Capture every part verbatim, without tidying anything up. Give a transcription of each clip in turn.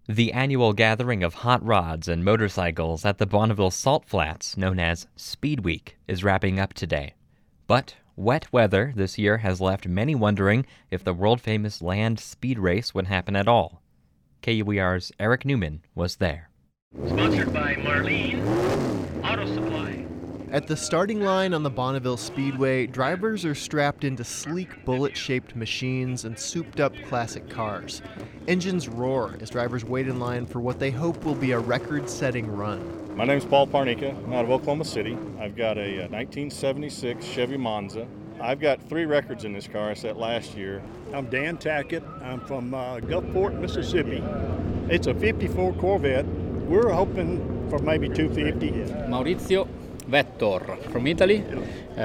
The annual gathering of hot rods and motorcycles at the Bonneville Salt Flats, known as Speed Week, is wrapping up today. But wet weather this year has left many wondering if the world-famous land speed race would happen at all. K U E R's Eric Newman was there. Sponsored by Marlene Auto Supply. At the starting line on the Bonneville Speedway, drivers are strapped into sleek bullet-shaped machines and souped-up classic cars. Engines roar as drivers wait in line for what they hope will be a record-setting run. My name's Paul Parnica. I'm out of Oklahoma City. I've got a nineteen seventy-six Chevy Monza. I've got three records in this car I set last year. I'm Dan Tackett. I'm from uh, Gulfport, Mississippi. It's a fifty-four Corvette. We're hoping for maybe two fifty. Maurizio Vettor from Italy. Uh,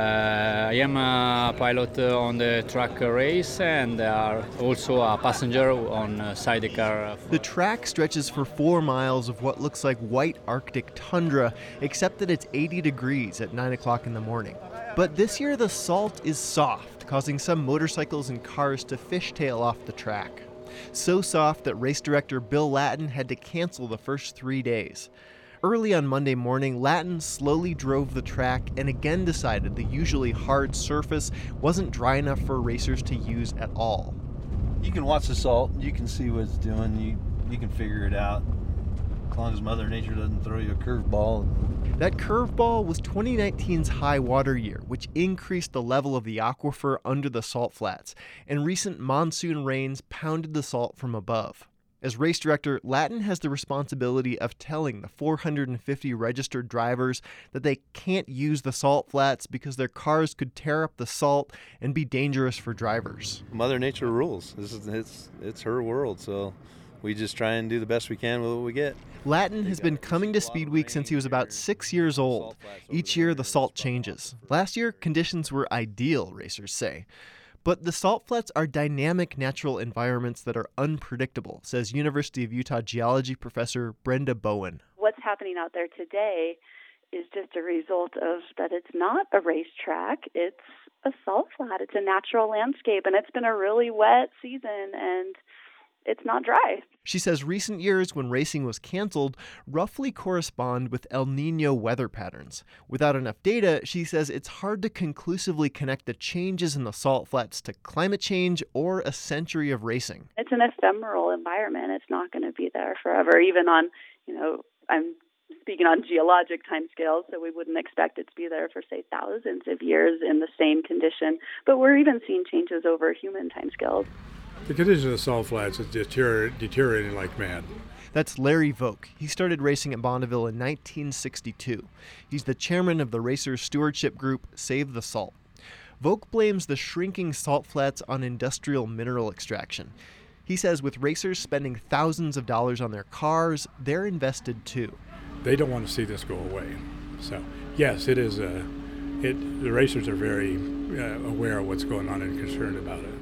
I am a pilot on the track race and uh, also a passenger on uh, sidecar. The track stretches for four miles of what looks like white Arctic tundra, except that it's eighty degrees at nine o'clock in the morning. But this year the salt is soft, causing some motorcycles and cars to fishtail off the track. So soft that race director Bill Lattin had to cancel the first three days. Early on Monday morning, Lattin slowly drove the track and again decided the usually hard surface wasn't dry enough for racers to use at all. You can watch the salt, you can see what it's doing, you, you can figure it out, as long as Mother Nature doesn't throw you a curveball. That curveball was twenty nineteen's high water year, which increased the level of the aquifer under the salt flats, and recent monsoon rains pounded the salt from above. As race director, Lattin has the responsibility of telling the four hundred fifty registered drivers that they can't use the salt flats because their cars could tear up the salt and be dangerous for drivers. Mother Nature rules. This is it's it's her world, so we just try and do the best we can with what we get. Lattin has been coming to Speed Week since he was about six years old. Each year, the salt changes. Last year, conditions were ideal, racers say. But the salt flats are dynamic natural environments that are unpredictable, says University of Utah geology professor Brenda Bowen. What's happening out there today is just a result of that it's not a racetrack, it's a salt flat. It's a natural landscape, and it's been a really wet season, and it's not dry. She says recent years when racing was canceled roughly correspond with El Nino weather patterns. Without enough data, she says it's hard to conclusively connect the changes in the salt flats to climate change or a century of racing. It's an ephemeral environment. It's not going to be there forever, even on, you know, I'm speaking on geologic timescales, so we wouldn't expect it to be there for, say, thousands of years in the same condition. But we're even seeing changes over human timescales. The condition of the salt flats is deterior- deteriorating like mad. That's Larry Voke. He started racing at Bonneville in nineteen sixty-two. He's the chairman of the Racers Stewardship Group, Save the Salt. Voke blames the shrinking salt flats on industrial mineral extraction. He says with racers spending thousands of dollars on their cars, they're invested too. They don't want to see this go away. So, yes, it is. A, it, the racers are very uh, aware of what's going on and concerned about it.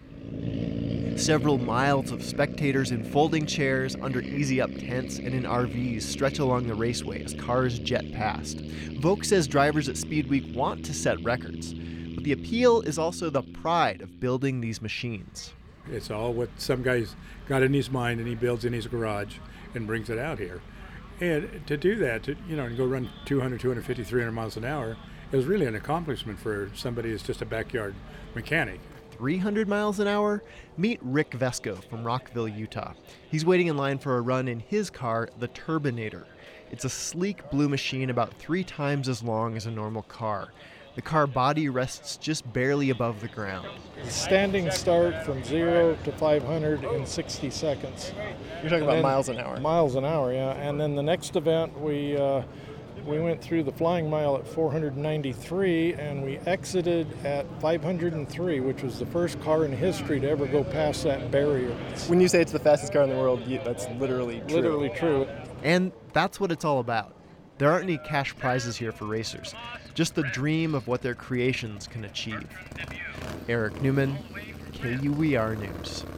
Several miles of spectators in folding chairs, under easy-up tents, and in R Vs stretch along the raceway as cars jet past. Voke says drivers at Speed Week want to set records, but the appeal is also the pride of building these machines. It's all what some guy's got in his mind and he builds in his garage and brings it out here. And to do that, to, you know, and go run two hundred, two fifty, three hundred miles an hour, is really an accomplishment for somebody who's just a backyard mechanic. three hundred miles an hour? Meet Rick Vesco from Rockville, Utah. He's waiting in line for a run in his car, the Turbinator. It's a sleek blue machine about three times as long as a normal car. The car body rests just barely above the ground. Standing start from zero to five hundred in sixty seconds. You're talking and about miles an hour? Miles an hour, yeah. And then the next event, we uh, we went through the flying mile at four hundred ninety-three, and we exited at five hundred three, which was the first car in history to ever go past that barrier. When you say it's the fastest car in the world, that's literally true. Literally true. And that's what it's all about. There aren't any cash prizes here for racers, just the dream of what their creations can achieve. Eric Newman, K U E R News.